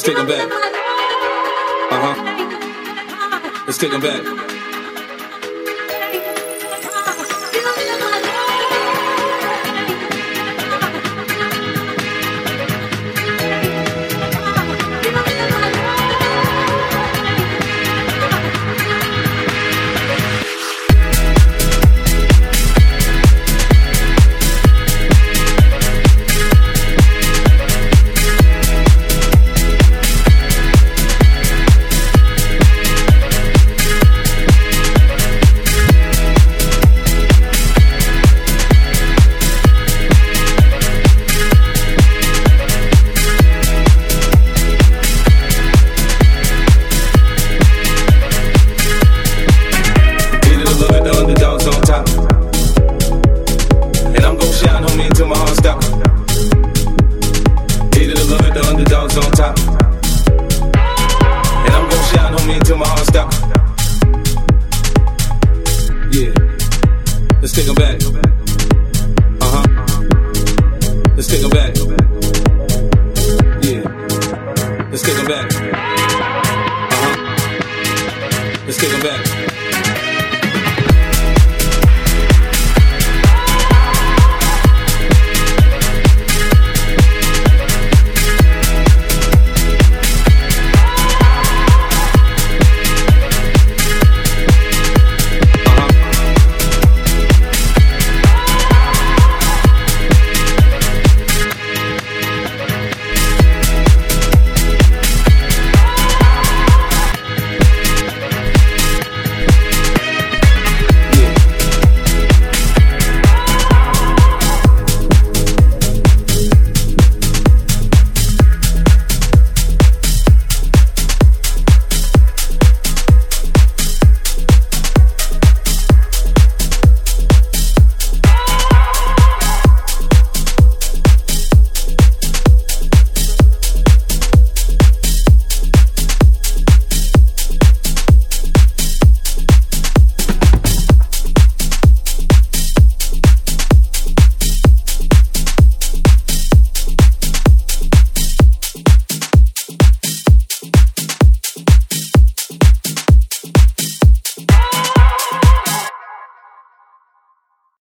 take them back. Let's take them back. On top, and I'm gon' shine, homie, until my heart stop. Yeah, let's take them back. Let's take them back. Yeah, let's take them back. Let's take them back.